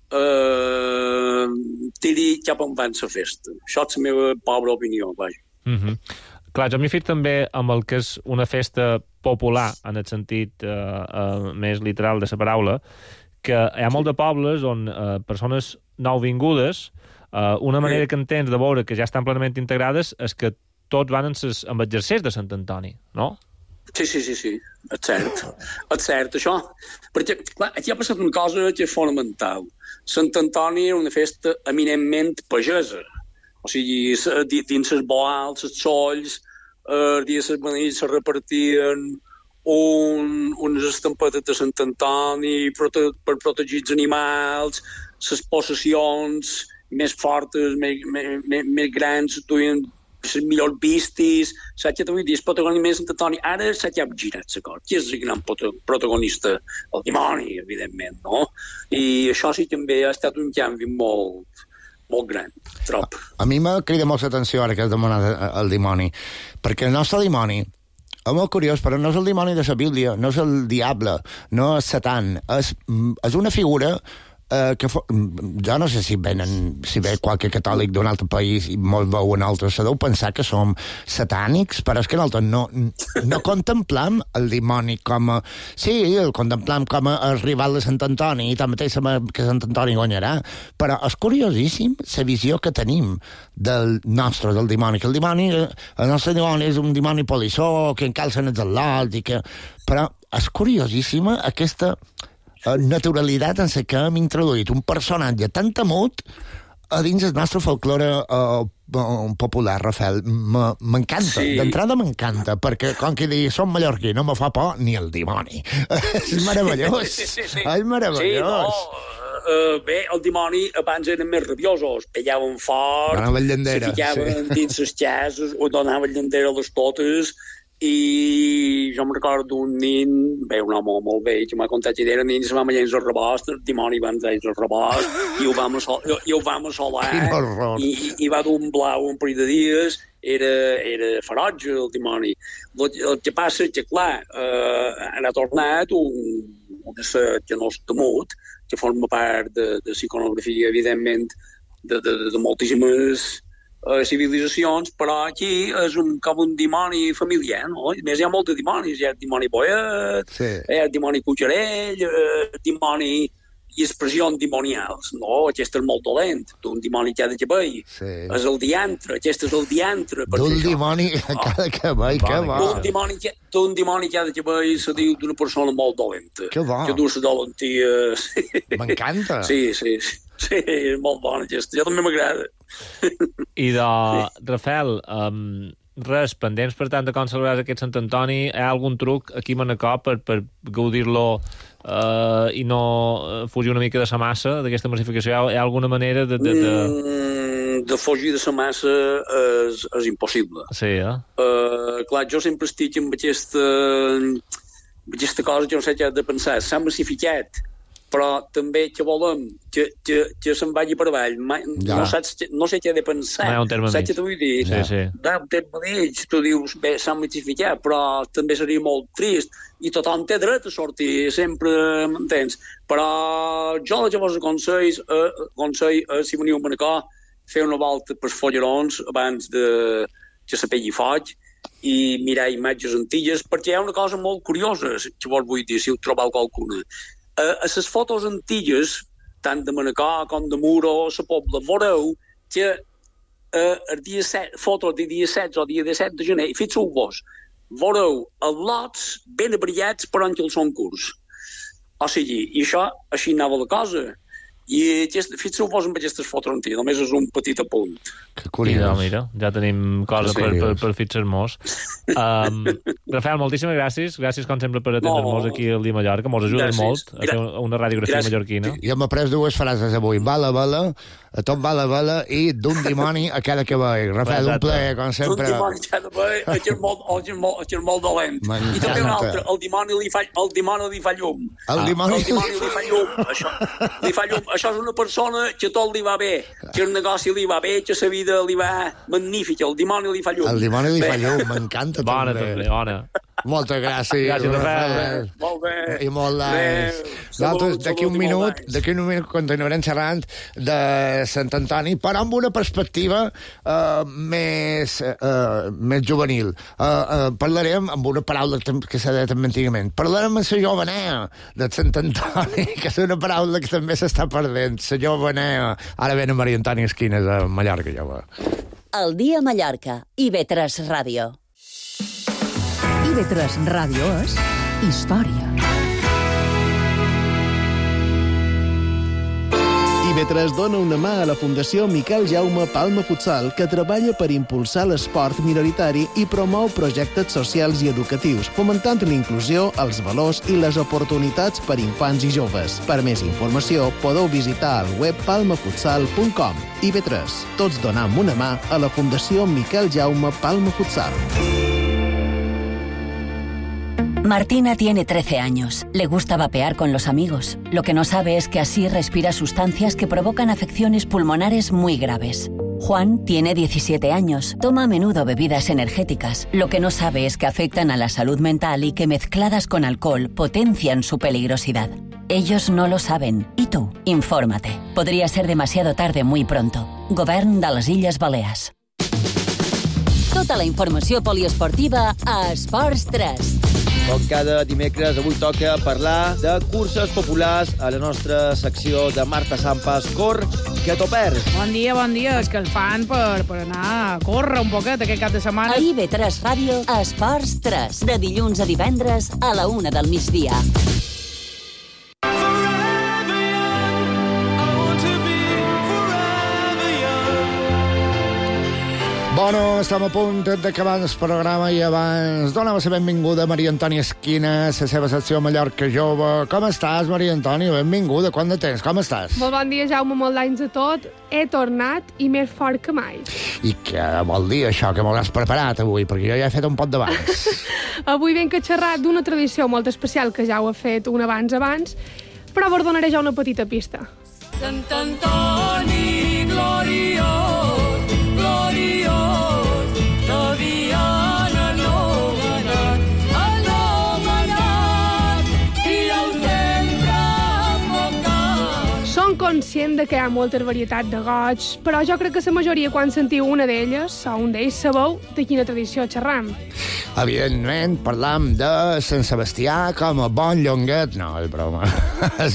tiri cap on van la festa. Això és la meva pobra opinió, vaja. Clar, jo m'hi fet també amb el que és una festa popular, en el sentit més literal de la paraula, que hi ha molt de pobles on persones nouvingudes, una manera que entens de veure que ja estan plenament integrades és que tots van amb exercers de Sant Antoni, no? Sí, és cert, això. Perquè, clar, aquí ha passat una cosa que és fonamental. Sant Antoni era una festa eminentment pagesa. O sigui, dins els boals, els solls, el dia de les beneïts se repartien unes estampetes de Sant Antoni per protegir els animals, les possessions més fortes, més grans, duien les millors vistes, saps què t'ho vull dir? El protagonista de Sant Antoni ara s'ha girat la cosa. Qui és el gran protagonista? El dimoni, evidentment, no? I això sí també ha estat un canvi molt gran, trop. A mi m'ha cridat molt l'atenció ara que has demanat el dimoni, perquè el nostre dimoni és molt curiós, però no és el dimoni de la Bíblia, no és el diable, no és Satan, és una figura que jo no sé si ve qualque catòlic d'un altre país i molt veu en altres, se deu pensar que som satànics, però és que nosaltres no contemplem el dimoni com a... Sí, el contemplem com a el rival de Sant Antoni i tanmateix sabem que Sant Antoni guanyarà, però és curiosíssim la visió que tenim del dimoni, que el nostre dimoni és un dimoni polissó, que encalcen els al·lots, però és curiosíssima aquesta naturalitat en què hem introduït un personatge tan temut a dins del nostre folklore popular, Rafael. M'encanta, d'entrada m'encanta, perquè com que digui som mallorquí, no me fa por ni el dimoni. És meravellós. És meravellós. Bé, el dimoni abans eren més rabiosos, pellaven fort, se ficaven dins les cases o donaven llandera a les totes, i jo em recordo d'un nin, un home molt vell, que m'ha contat que era nin, se va menjar el rebost, el dimoni va entrar el rebost, i ho vam assolar, i va dur un blau un parell de dies, era ferotge el dimoni. El que passa és que, clar, ha tornat un ésser que no és temut, que forma part de l'iconografia, evidentment, de moltíssimes civilitzacions, però aquí és com un dimoni familiar, no? A més, hi ha molts dimonis. Hi ha el dimoni boet, hi ha el dimoni cuixarell, el dimoni i expressions dimonials, no? Aquest és molt dolent, d'un dimoni que ha de cabell. És el diantre, aquest és el diantre. D'un dimoni que ha de cabell, que bo. D'un dimoni que ha de cabell se diu d'una persona molt dolenta. Que bo. Que du la dolentia... M'encanta. Sí, és molt bona aquesta. Jo també m'agrada. I Rafael, res, pendents per tant de com celebraràs aquest Sant Antoni, hi ha algun truc aquí a Manacor per gaudir-lo i no fugir una mica de la massa d'aquesta massificació? Hi ha alguna manera de fugir de la massa és impossible. Sí, clar, jo sempre estic amb aquesta cosa que no sé què he de pensar. S'ha massificat, però també que volem que se'n vagi per avall. No sé què he de pensar. Saps què t'ho vull dir? Un terme mig, tu dius, bé, s'han massificat, però també seria molt trist, i tothom té dret a sortir, sempre m'entens. Però jo llavors aconsell, si veniu a Manacor, fer una volta per Follerons abans que s'apegui foc i mirar imatges antilles, perquè hi ha una cosa molt curiosa, que vos vull dir, si ho trobeu qualcuna. A les fotos antilles, tant de Manacor com de Muro, la Pobla, veureu que el dia 7, fotos de dia 16 o dia 17 de gener, fixeu-vos, veureu els lots ben abriats per on que els són curts. O sigui, i això, així anava la cosa. I fixeu-vos amb aquestes fotos antilles, només és un petit apunt. Que curiós. Mira, ja tenim coses per fixar-nos. Rafael, moltíssimes gràcies. Gràcies, com sempre, per atendre-nos aquí al dia Mallorca. Mos ajudes molt a fer una radiografia mallorquina. Jo m'he après dues frases avui. Va la vela, a tot va la vela, i d'un dimoni a cada cabell. Rafael, un plaer, com sempre. D'un dimoni a cada cabell, que és molt dolent. I també un altre, el dimoni li fa llum. El dimoni li fa llum. Li fa llum. Això és una persona que tot li va bé, que el negoci li va bé, que la vida li va magnífica. El dimoni li fa llum. El dimoni li fa llum, m'encanta bona, també. Bona. Moltes gràcies. Gràcies, Rafael. Molt bé. I molt nosaltres, d'aquí un minut continuarem xerrant de Sant Antoni, però amb una perspectiva més juvenil. Parlarem amb una paraula que s'ha dit antigament. Parlarem amb la jovenea de Sant Antoni, que és una paraula que també s'està perdent. La jovenea. Ara ven a Maria Antònia Esquines a Mallorca, jove. El dia a Mallorca. IB3 Ràdio. IB3 Ràdio és història. IB3 dona una mà a la Fundació Miquel Jaume Palma Futsal, que treballa per impulsar l'esport minoritari i promou projectes socials i educatius, fomentant la inclusió, els valors i les oportunitats per infants i joves. Per més informació, podeu visitar el web palmafutsal.com. IB3. Tots donam una mà a la Fundació Miquel Jaume Palma Futsal. Martina tiene 13 años. Le gusta vapear con los amigos. Lo que no sabe es que así respira sustancias que provocan afecciones pulmonares muy graves. Juan tiene 17 años. Toma a menudo bebidas energéticas. Lo que no sabe es que afectan a la salud mental y que mezcladas con alcohol potencian su peligrosidad. Ellos no lo saben. ¿Y tú? Infórmate. Podría ser demasiado tarde muy pronto. Govern de les Illes Balears. Tota la informació poliesportiva a Esports 3. Com cada dimecres, avui toca parlar de curses populars a la nostra secció de Marta Sampas. Cor, que t'ho perds. Bon dia, és que el fan per anar a córrer un poquet aquest cap de setmana. A IB3 Ràdio, Esports 3, de dilluns a divendres a la 1 del migdia. Bueno, estem a punt d'acabar el programa i abans donem la benvinguda a Maria Antònia Esquina, la seva secció Mallorca Jove. Com estàs, Maria Antònia? Benvinguda. Quant de temps? Com estàs? Molt bon dia, Jaume, molt d'anys a tot. He tornat i més fort que mai. I què vol dir això que m'hauràs preparat avui? Perquè jo ja he fet un pot d'abans. Avui venc a xerrar d'una tradició molt especial que ja ho he fet un abans, però vos donaré ja una petita pista. Sant Antoni gloriós, gloriós, de Diana anomenat, i el sempre abocat. Som conscient de que hi ha molta varietat de goig, però jo crec que la majoria, quan sentiu una d'elles, o un d'ells, sabeu de quina tradició xerram. Evidentment, parlam de Sant Sebastià com a bon llonguet. No, és broma. És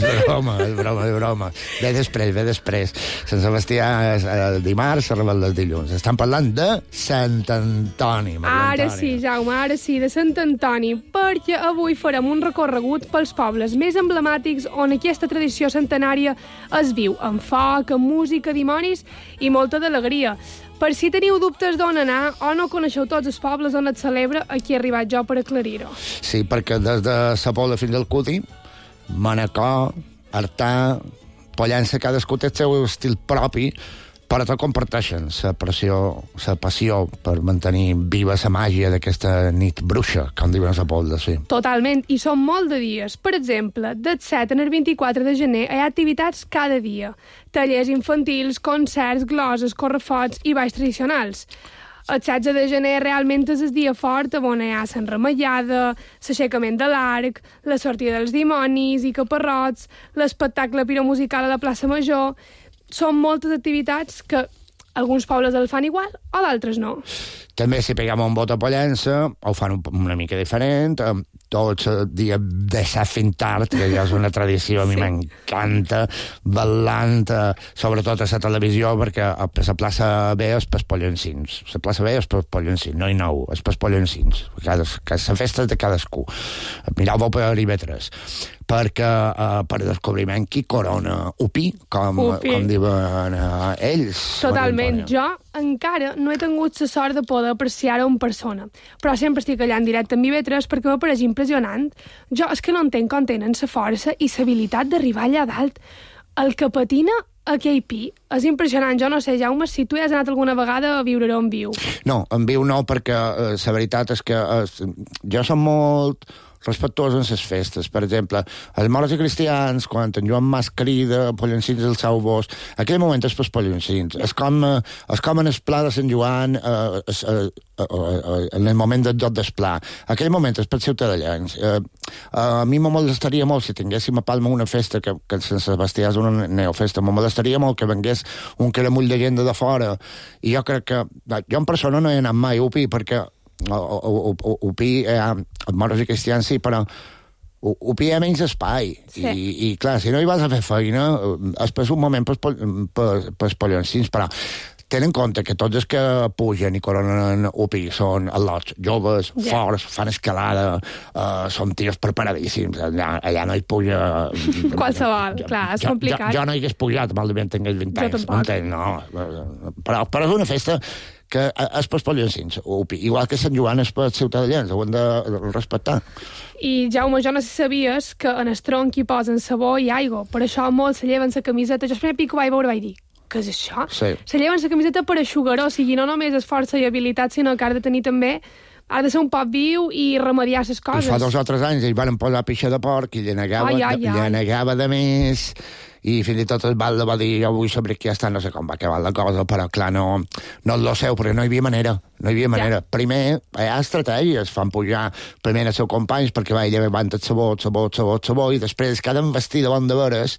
broma. Ve després. Sant Sebastià és dimarts, Rebel dels dilluns. Estan parlant de Sant Antoni. Ara sí, Jaume, ara sí, de Sant Antoni, perquè avui farem un recorregut pels pobles més emblemàtics on aquesta tradició centenària es viu, amb foc, amb música, dimonis i molta d'alegria. Per si teniu dubtes d'on anar o no coneixeu tots els pobles on es celebra, aquí he arribat jo per aclarir-ho. Sí, perquè des de Sa Pobla fins al Cuti, Manacor, Artà, Pollença, cadascú té el seu estil propi, però tot comparteixen la passió per mantenir viva la màgia d'aquesta nit bruixa, com diuen a Sa Pobla, sí. Totalment, i són molt de dies. Per exemple, del 7 al 24 de gener hi ha activitats cada dia. Tallers infantils, concerts, gloses, correfots i balls tradicionals. El 16 de gener realment és el dia fort on hi ha l'enremellada, l'aixecament de l'arc, la sortida dels dimonis i caparrots, l'espectacle piromusical a la plaça Major. Són moltes activitats que alguns pobles el fan igual o d'altres no. També si peguem un vot a Pollença, ho fan una mica diferent, tots el dia de set fins tard, que ja és una tradició, a mi m'encanta, ballant, sobretot a la televisió, perquè a la plaça B és pels pollencins. La plaça B és pels pollencins, no hi nou, és pels pollencins. La festa és de cadascú. Mireu-ho per IB3. Perquè per descobriment qui corona Upi, com diuen ells. Totalment. Jo encara no he tingut la sort de poder apreciar-ho en persona, però sempre estic allà en directe amb IB3 perquè m'apareix impressionant. Jo és que no entenc com tenen la força i l'habilitat d'arribar allà dalt. El que patina aquell pi és impressionant. Jo no sé, Jaume, si tu has anat alguna vegada a viure-ho en viu. No, en viu no, perquè la veritat és que jo som molt respectuós en les festes. Per exemple, els morts i cristians, quan en Joan Mas crida Pollencins del seu bosc, aquell moment és pels pollencins. És com en el pla de Sant Joan, en el moment del joc d'esplà. Aquell moment és pels ciutadans. A mi me molestaria molt, si tinguéssim a Palma una festa, que Sant Sebastià és una neofesta, me molestaria molt que vengués un caramull de gent de fora. I jo crec que... Jo en persona no he anat mai a Upi, perquè Upi, morts i cristians sí, però Upi hi ha menys espai. Sí. I clar, si no hi vas a fer feina, és per un moment pels pollencins, però ten en compte que tots els que pugen i coronen Upi són al·lots joves, forts, fan escalada, són tios preparadíssims, allà no hi puja... Qualsevol, clar, és complicat. Jo no hi hagués pujat, malament tingués 20 anys. Jo tampoc. No, però és una festa que és pels pollencins, igual que Sant Joan és pels ciutadans, ho hem de respectar. I, Jaume, jo no sé si sabies que en el tronc hi posen sabó i aigua, per això molts se lleven la camiseta. Jo el primer pic que vaig veure vaig dir, què és això? Sí. Se lleven la camiseta per eixugar-ho, o sigui, no només és força i habilitat, sinó que ha de tenir també, ha de ser un poc viu i remediar les coses. Fa 2 o 3 anys ells van posar pixa de porc i llenegava de més... i fins i tot el Valde va dir jo vull saber qui està, no sé com va acabar la cosa, però clar, no lo sé, perquè no hi havia manera. Ja. Primer, hi ha estratègies, fan pujar primer els seus companys perquè va llevant el sabó, i després cada vestir de bon de veres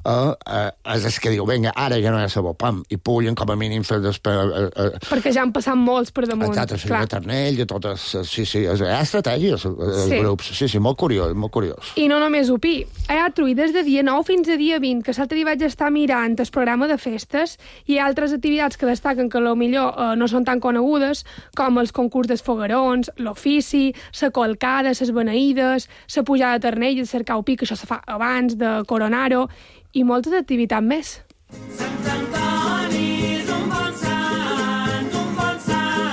és el que diu, vinga, ara ja no hi ha sabó, pam, i pugen com a mínim perquè ja han passat molts per damunt. Exacte, el de Tarnell i totes, sí, hi ha estratègies els grups, sí, molt curiós. I no només Upi, hi ha truides de dia 9 fins a dia 20, que l'altre dia vaig estar mirant el programa de festes, i hi ha altres activitats que destaquen que potser no són tan conegudes, com els concurs dels foguerons, l'ofici, la colcada, les beneïdes, la pujada de Tarnell, el cercar Upi, que això se fa abans de coronar-ho, i moltes activitats més. Sant Antoni és un bon sant,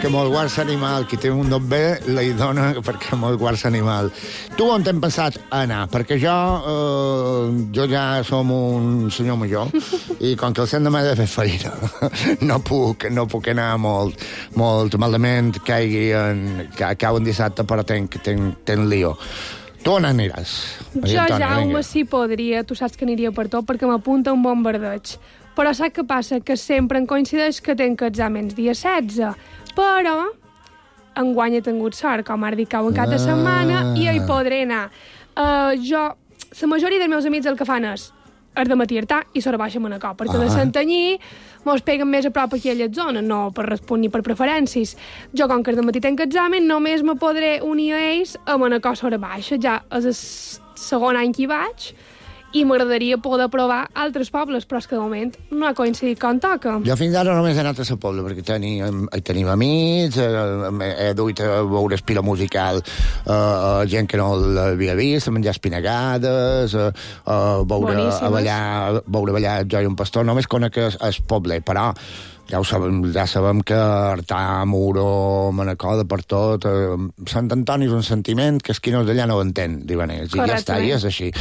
que me'l guard l'animal, qui té un dot bé, li dona perquè me'l guard l'animal. Tu on t'hem pensat anar? Perquè jo ja som un senyor major i com que el sent demà he de fer feina, no puc anar molt malament, cau un dissabte, però tenc lío. Tu on aniràs? Jo, Jaume, sí podria, tu saps que aniria per tot, perquè m'apunta un bombardeig. Però saps què passa? Que sempre em coincideix que tenc exàmens dia 16. Però enguany he tingut sort, com ara dic, cau en cap de setmana, i hi podré anar. La majoria dels meus amics el que fan és de matí Artà i sort baixa a Manacor, perquè de Santanyí mos peguen més a prop aquí a la zona, no per respondre ni per preferències. Jo, com que de matí tenc examen, només me podré unir a ells a Manacor sort baixa. Ja és el segon any que hi vaig, i m'agradaria poder provar altres pobles, però és que de moment no ha coincidit com toca. Jo fins ara només he anat a la Pobla, perquè tenim amics, he duit a veure espila musical gent que no l'havia vist, a menjar espinagades, a veure ballar Jo i un pastor. Només conec el poble, però ja sabem que Artà, Muro, Manacor, de per tot... Sant Antoni és un sentiment que els qui no és d'allà no ho entén, diuen ells. I ja està, i és així.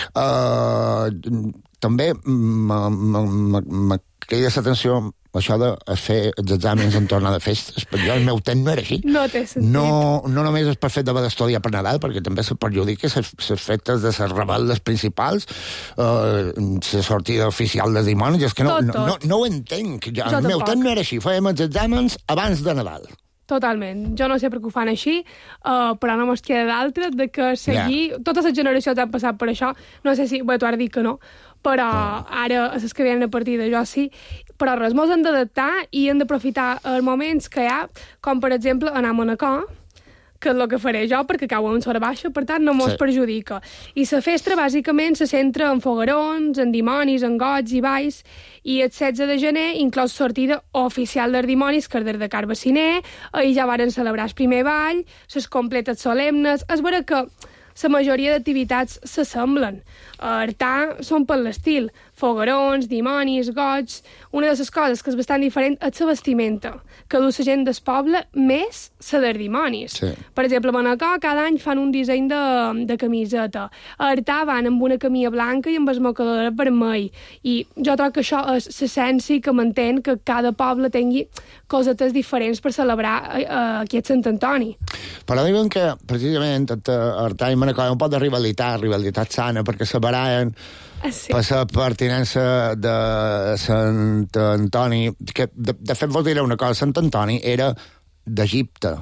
També m'ha cridat l'atenció això de fer els exàmens en tornada de festes, perquè jo el meu temps no era així. No té sentit. No només és per fet d'haver d'estudiar per Nadal, perquè també se perjudica les festes de les rebel·les principals, la sortida oficial dels dimonis, és que no ho entenc. El meu temps no era així, fèiem els exàmens abans de Nadal. Totalment. Jo no sé per què ho fan així, però no mos queda d'altre de que seguir... Totes les generacions han passat per això. No sé si... Bé, tu ara dic que no, però ara els que venen a partir de jo sí. Però res, mos hem d'adaptar i hem d'aprofitar els moments que hi ha, com per exemple anar a Manacor, que és el que faré jo, perquè cau en sort baixa, per tant no mos perjudica. I la festa, bàsicament, se centra en foguerons, en dimonis, en goig i balls, i el 16 de gener inclòs sortida oficial dels dimonis, que és des de Carbaciner, i ja varen celebrar el primer ball, les completes solemnes. És vera que la majoria d'activitats s'assemblen. A Artà són per l'estil. Foguerons, dimonis, goig... Una de les coses que és bastant diferent és la vestimenta, que du la gent del poble més la dels dimonis. Sí. Per exemple, a Manacor cada any fan un disseny de camiseta. A Artà van amb una camisa blanca i amb el mocador vermell. I jo trobo que això és l'essència que mantén que cada poble tingui cosetes diferents per celebrar aquest Sant Antoni. Però diuen que, precisament, Artà i Manacor hi ha un poc de rivalitat sana, perquè se baraen per la pertinença de Sant Antoni, que de fet vol dir una cosa, Sant Antoni era d'Egipte.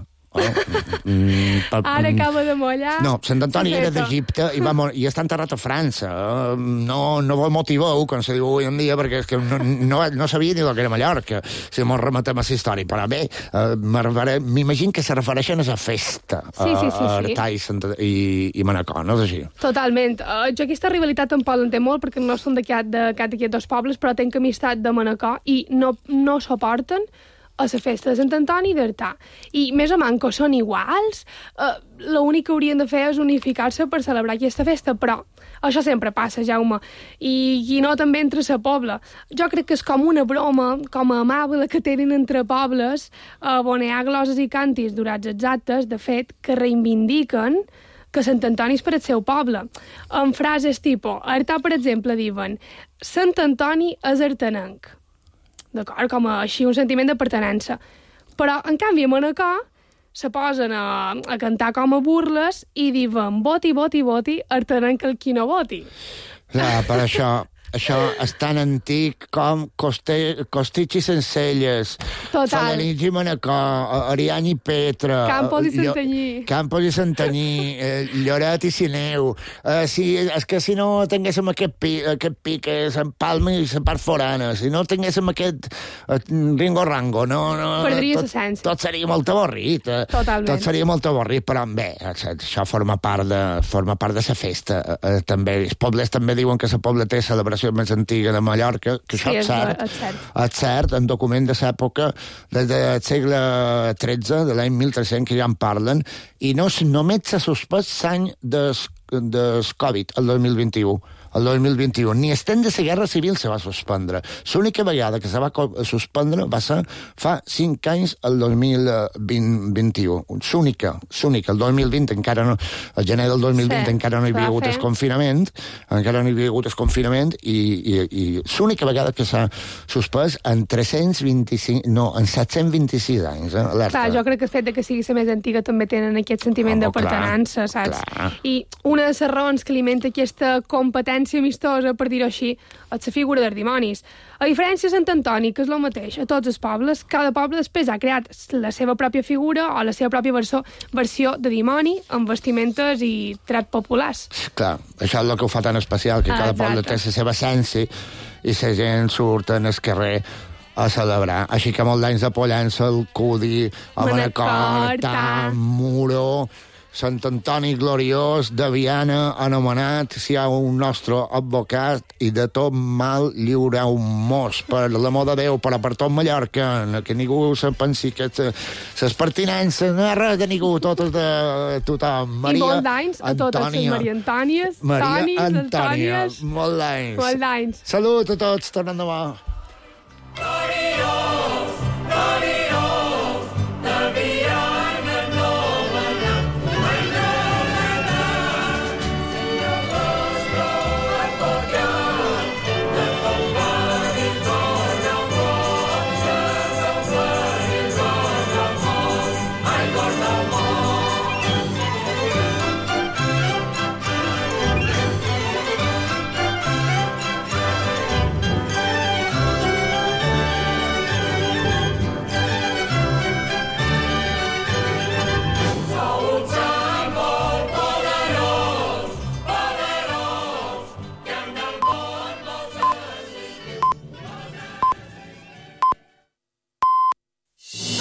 Ara acaba de mollar. No, Sant Antoni era d'Egipte i està enterrat a França. No vol motivar-ho, com se diu avui en dia, perquè és que no sabia ni el que era Mallorca, si mos remetem a la història. Però bé, m'imagino que se refereixen a la festa, a Artà i Manacor, no és així? Totalment. Jo aquesta rivalitat em poden ter molt, perquè no són d'aquests dos pobles, però tenc amistat de Manacor i no suporten a la festa de Sant Antoni i d'Artà. I més o manco són iguals. L'únic que haurien de fer és unificar-se per celebrar aquesta festa, però això sempre passa, Jaume. I no també entre la pobla. Jo crec que és com una broma, com a amable que tenen entre pobles, on hi ha gloses i càntics durats exactes, de fet, que reivindiquen que Sant Antoni és per al seu poble. En frases tipus, a Artà, per exemple, diuen Sant Antoni és artanenc. D'acord? Com així un sentiment de pertenença. Però, en canvi, a Manacor se posen a cantar com a burles i diuen voti, voti, voti, artanenc el qui no voti. Ja, per això és tan antic com Costitx i Sencelles, Felanitx i Manacor, Ariany i Petra, Campos i Santanyí, Lloret i Sineu. És que si no tinguéssim aquest pic, Sant Palma i la part forana, si no tinguéssim aquest ringo-rango, perdria l'essència. Tot seria molt avorrit. Totalment. Tot seria molt avorrit, però bé, això forma part de la festa. També els pobles també diuen que la pobla té celebració més antiga de Mallorca, que això és cert. És cert, en document de l'època, des del segle XIII, de l'any 1300, que ja en parlen, i només s'ha suspès l'any del Covid, el 2021. el 2021. Ni estem de la Guerra Civil se va suspendre. L'única vegada que se va suspendre va ser fa 5 anys, el 2021. L'única. El 2020 encara no... El gener del 2020 encara no hi havia hagut el confinament, i l'única vegada que s'ha suspès en 726 anys. Alerta. Clar, jo crec que el fet que sigui la més antiga també tenen aquest sentiment de pertenança, saps? Clar. I una de les raons que alimenta aquesta competència amistosa, per dir-ho així, és la figura dels dimonis. A diferència de Sant Antoni, que és el mateix a tots els pobles, cada poble després ha creat la seva pròpia figura o la seva pròpia versió de dimoni amb vestimentes i trets populars. Clar, això és el que ho fa tan especial, que cada poble té la seva essència i la gent surt en el carrer a celebrar. Així que molts d'anys de Pollença, el Cudi, a Manacor, Muro, Sant Antoni gloriós, de Viana, anomenat, si hi ha un nostre advocat, i de tot mal lliure un mos, per l'amor de Déu, però per tot Mallorca, que ningú se pensi que les pertinences no és res de ningú, totes de tothom. Maria, i molt d'anys a totes les Maria Antònies, Maria Tonis, Antònia, Antònies. Molt d'anys. Molt d'anys. Salut a tots, tornem demà.